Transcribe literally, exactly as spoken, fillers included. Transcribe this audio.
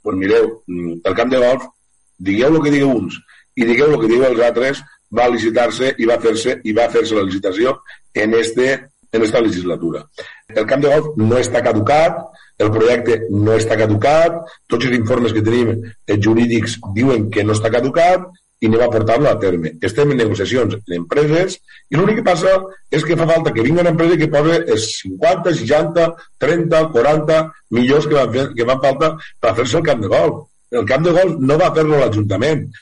pues mireu, el camp de golf, digueu el que digueu uns i digueu el que digueu els altres, va licitar-se i va fer-se i va fer-se la licitació en este en esta legislatura. El camp de golf no està caducat, el projecte no està caducat, tots els informes que tenim els jurídics diuen que no està caducat i anem a portar-lo a terme. Estem en negociacions en empreses i l'únic que passa és que fa falta que vingui una empresa que posi els cinquanta, seixanta, trenta, quaranta milions que van, fer, que van falta per fer-se el camp de golf. El camp de golf no va fer-lo l'Ajuntament,